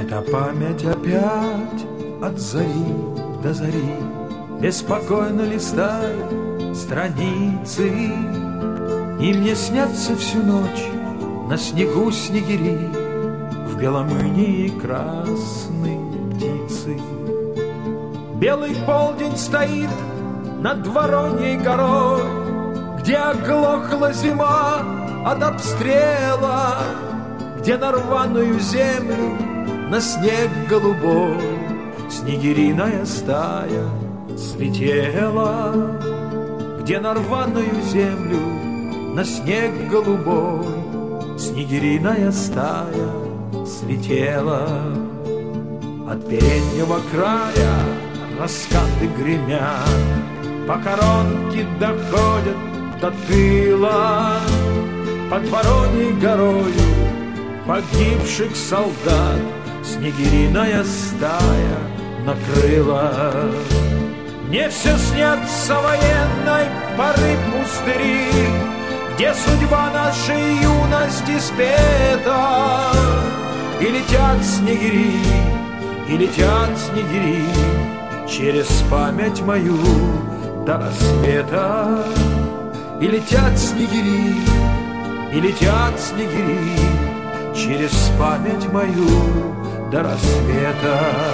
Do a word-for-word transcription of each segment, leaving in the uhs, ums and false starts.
Эта память опять от зари до зари беспокойно листает страницы, и мне снятся всю ночь на снегу снегири, в белом инии красные птицы. Белый полдень стоит над Вороньей горой, где оглохла зима от обстрела, где на рваную землю, на снег голубой снегириная стая слетела, где на рваную землю, на снег голубой снегириная стая слетела. От переднего края раскаты гремят, похоронки доходят до тыла. Под Вороньей горою погибших солдат снегириная стая накрыла. Мне все снятся военной поры пустыри, где судьба нашей юности спета. И летят снегири, и летят снегири через память мою до рассвета. И летят снегири, и летят снегири через память мою до рассвета.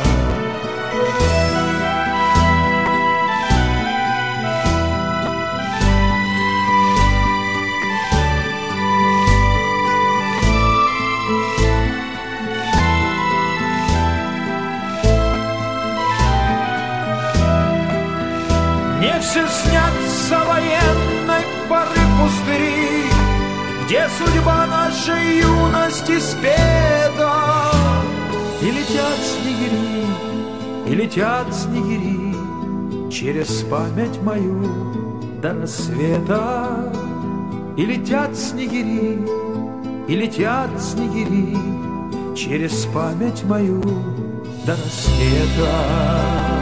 Мне все снятся военной поры пустыри, где судьба нашей юности спета. И летят снегири, и летят снегири через память мою до рассвета. И летят снегири, и летят снегири через память мою до рассвета.